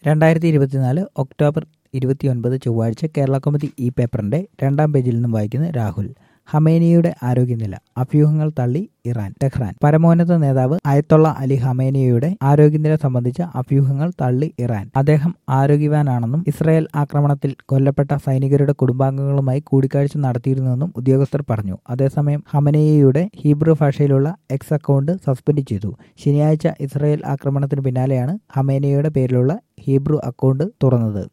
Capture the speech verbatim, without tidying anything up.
രണ്ടായിരത്തി ഇരുപത്തിനാല് ഒക്ടോബർ ഇരുപത്തിയൊൻപത് ചൊവ്വാഴ്ച കേരള കൗമുദി ഈ പേപ്പറിന്റെ രണ്ടാം പേജിൽ നിന്നും വായിക്കുന്ന രാഹുൽ. ഹമേനിയുടെ ആരോഗ്യനില അഭ്യൂഹങ്ങൾ തള്ളി ഇറാൻ. ടെഹ്റാൻ. പരമോന്നത നേതാവ് അയത്തൊള്ള അലി ഹമേനിയുടെ ആരോഗ്യനില സംബന്ധിച്ച അഭ്യൂഹങ്ങൾ തള്ളി ഇറാൻ. അദ്ദേഹം ആരോഗ്യവാനാണെന്നും ഇസ്രായേൽ ആക്രമണത്തിൽ കൊല്ലപ്പെട്ട സൈനികരുടെ കുടുംബാംഗങ്ങളുമായി കൂടിക്കാഴ്ച നടത്തിയിരുന്നുവെന്നും ഉദ്യോഗസ്ഥർ പറഞ്ഞു. അതേസമയം ഹമനേയിയുടെ ഹീബ്രു ഭാഷയിലുള്ള എക്സ് അക്കൗണ്ട് സസ്പെൻഡ് ചെയ്തു. ശനിയാഴ്ച ഇസ്രായേൽ ആക്രമണത്തിന് പിന്നാലെയാണ് ഹമേനിയുടെ പേരിലുള്ള ഹീബ്രു അക്കൗണ്ട് തുറന്നത്.